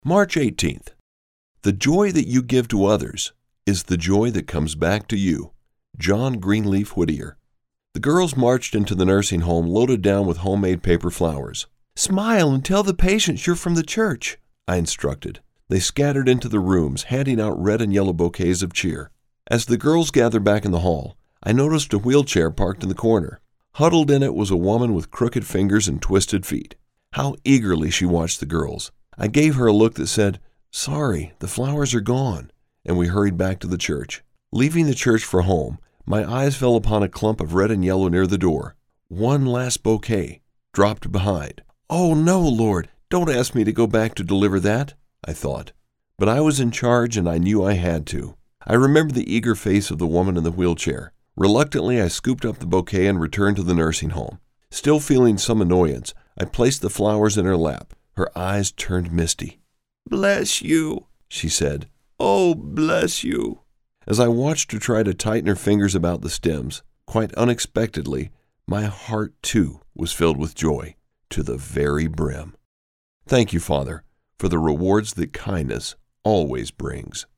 March 18th. The joy that you give to others is the joy that comes back to you. John Greenleaf Whittier. The girls marched into the nursing home loaded down with homemade paper flowers. "Smile and tell the patients you're from the church," I instructed. They scattered into the rooms, handing out red and yellow bouquets of cheer. As the girls gathered back in the hall, I noticed a wheelchair parked in the corner. Huddled in it was a woman with crooked fingers and twisted feet. How eagerly she watched the girls. I gave her a look that said, "Sorry, the flowers are gone," and we hurried back to the church. Leaving the church for home, my eyes fell upon a clump of red and yellow near the door. One last bouquet, dropped behind. "Oh no, Lord, don't ask me to go back to deliver that," I thought. But I was in charge and I knew I had to. I remembered the eager face of the woman in the wheelchair. Reluctantly, I scooped up the bouquet and returned to the nursing home. Still feeling some annoyance, I placed the flowers in her lap. Her eyes turned misty. "Bless you," she said. "Oh, bless you." As I watched her try to tighten her fingers about the stems, quite unexpectedly, my heart too was filled with joy to the very brim. Thank you, Father, for the rewards that kindness always brings.